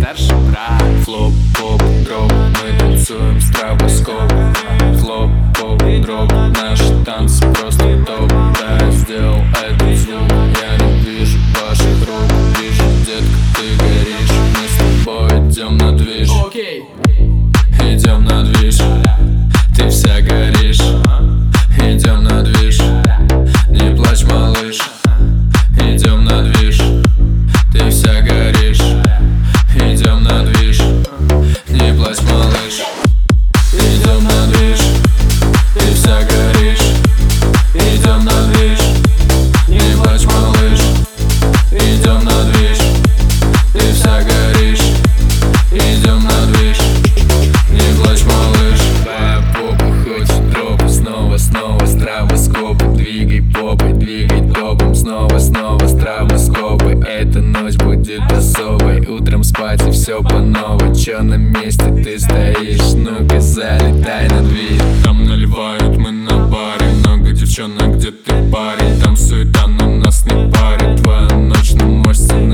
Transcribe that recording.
старший брат. Флоп, поп, дроп, мы танцуем с стробоскопом. Флоп, поп, дроп, наши танцы просто топ. Да, я сделал этот звук, я не вижу ваших рук. Вижу, детка, ты горишь, мы с тобой идем на движ. Идем на движ, ты вся горишь. Идем на движ, не плачь, малыш. Идем на движ, ты вся горишь. Идем на движ, не плачь, малыш. Идем на движ, ты вся горишь. Идем на движ, не плачь, малыш. Идем на движ, ты вся горишь. Идем на движ, не плачь, малыш. Твоя попа хочет дроп, снова стробоскопы. Двигай попой, двигай топом, снова стробоскопы. Эта ночь будет особой, утром спать и все по новой. Чё на месте ты стоишь, ну-ка залетай на дверь. Там наливают, мы на баре, много девчонок, где ты парень. Там суета, но нас не парит, твоя ночь, но мой сценарий.